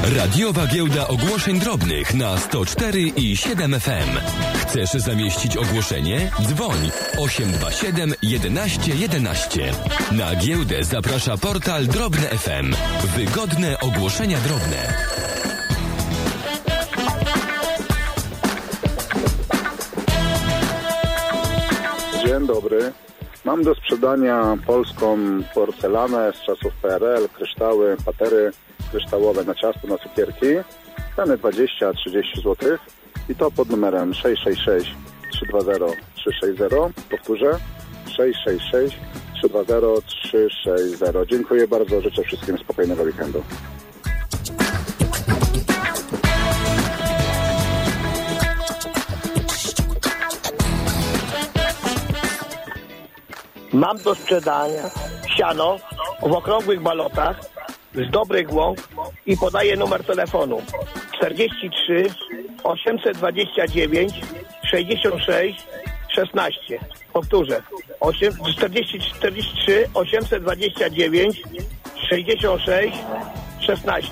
Radiowa Giełda Ogłoszeń Drobnych na 104 i 7 FM. Chcesz zamieścić ogłoszenie? Dzwoń 827 11 11. Na giełdę zaprasza portal Drobne FM. Wygodne ogłoszenia drobne. Dzień dobry. Mam do sprzedania polską porcelanę z czasów PRL, kryształy, patery kryształowe na ciasto, na cukierki. Ceny 20-30 zł. I to pod numerem 666 320 360. Powtórzę. 666 320 360. Dziękuję bardzo. Życzę wszystkim spokojnego weekendu. Mam do sprzedania siano w okrągłych balotach z dobrych łąk i podaję numer telefonu 43 829 66 16. Powtórzę 43 829 66 16.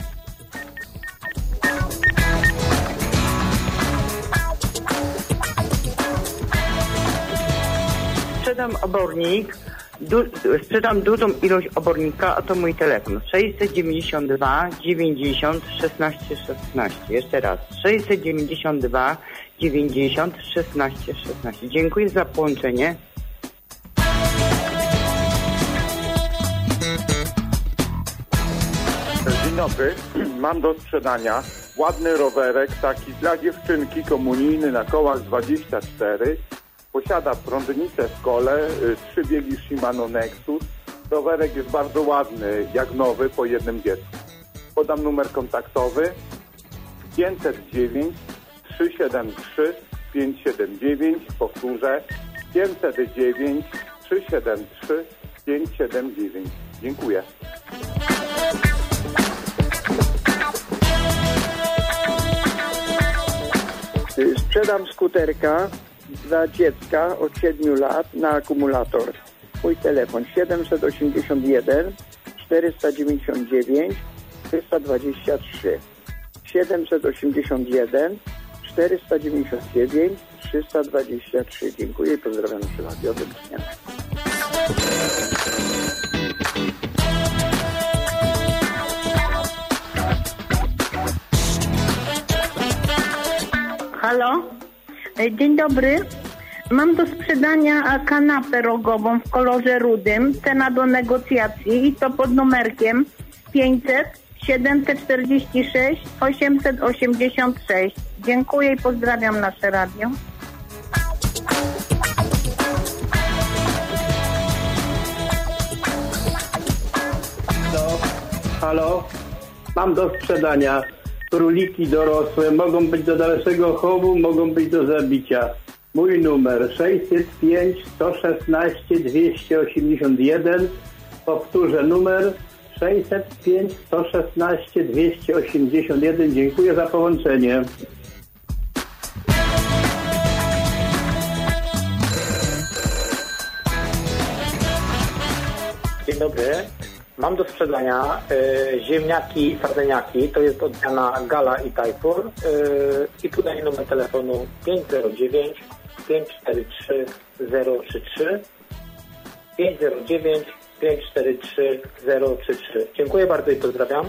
Sprzedam dużą ilość obornika, a to mój telefon 692 90 16 16. Jeszcze raz 692 90 16 16. Dziękuję za połączenie. Dzień dobry, mam do sprzedania ładny rowerek, taki dla dziewczynki, komunijny na kołach 24. Posiada prądnicę w kole, 3 biegi Shimano Nexus. Rowerek jest bardzo ładny, jak nowy, po jednym dziecku. Podam numer kontaktowy 509 373 579. Powtórzę 509 373 579. Dziękuję. Sprzedam skuterka dla dziecka od 7 lat na akumulator. Mój telefon 781 499 323. 781 499 323. Dziękuję i pozdrawiam przy radiowym dnia. Halo? Dzień dobry. Mam do sprzedania kanapę rogową w kolorze rudym. Cena do negocjacji i to pod numerkiem 500 746 886. Dziękuję i pozdrawiam nasze radio. Halo? Mam do sprzedania króliki dorosłe. Mogą być do dalszego chowu, mogą być do zabicia. Mój numer 605 116 281. Powtórzę numer 605 116 281. Dziękuję za połączenie. Dzień dobry. Mam do sprzedania ziemniaki, sardeniaki. To jest odmiana Gala i Tajfur. I podaję numer telefonu 509 543 033 509 543 033. Dziękuję bardzo i pozdrawiam.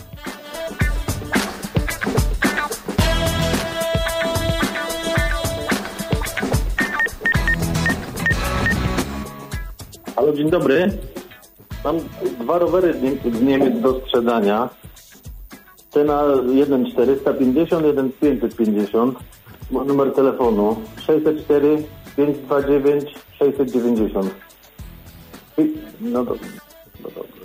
Halo, dzień dobry. Mam 2 rowery z Niemiec do sprzedania. Cena 1,450, 1,550. Numer telefonu 604 529 690. No dobrze. No dobrze.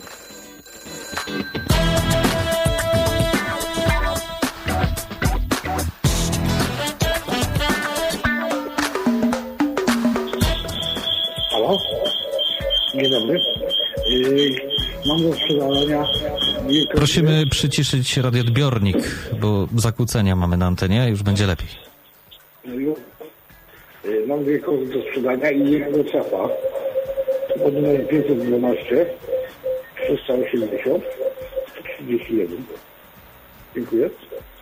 Halo? Dzień dobry. Mam do sprzedania... Prosimy przyciszyć radioodbiornik, bo zakłócenia mamy na antenie, już będzie lepiej. Mam 2 kozy do sprzedania i jednego cepa pod numerem 512 380 131. Dziękuję.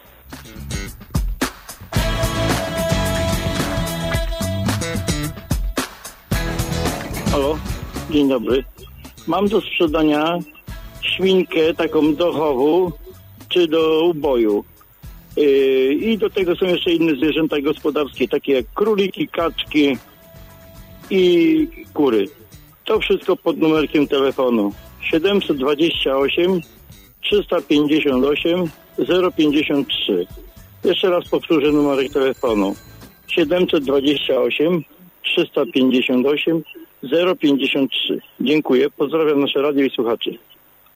Halo, dzień dobry. Mam do sprzedania świnkę taką do chowu czy do uboju. I do tego są jeszcze inne zwierzęta gospodarskie, takie jak króliki, kaczki i kury. To wszystko pod numerkiem telefonu 728 358 053. Jeszcze raz powtórzę numerek telefonu 728 358 053. Dziękuję, pozdrawiam nasze radio i słuchaczy.